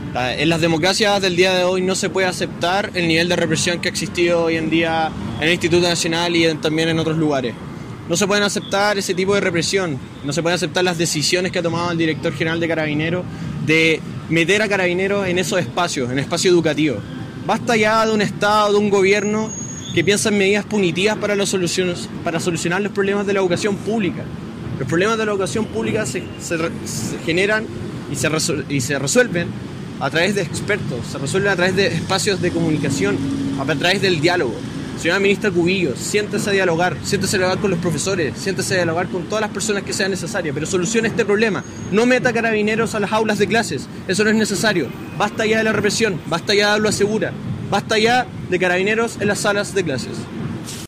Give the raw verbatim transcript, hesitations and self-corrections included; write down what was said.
En las democracias del día de hoy no se puede aceptar el nivel de represión que ha existido hoy en día en el Instituto Nacional y en, también en otros lugares. No se pueden aceptar ese tipo de represión, no se pueden aceptar las decisiones que ha tomado el director general de Carabineros de meter a Carabineros en esos espacios, en espacio educativo. Basta ya de un Estado, de un gobierno que piensa en medidas punitivas para, los soluciones, para solucionar los problemas de la educación pública. Los problemas de la educación pública se, se, se generan y se, resol, y se resuelven a través de expertos, se resuelven a través de espacios de comunicación, a través del diálogo. Señora ministra Cubillos, siéntese a dialogar, siéntese a dialogar con los profesores, siéntese a dialogar con todas las personas que sean necesarias, pero solucione este problema. No meta Carabineros a las aulas de clases, eso no es necesario. Basta ya de la represión, basta ya de darlo asegura, basta ya de Carabineros en las salas de clases.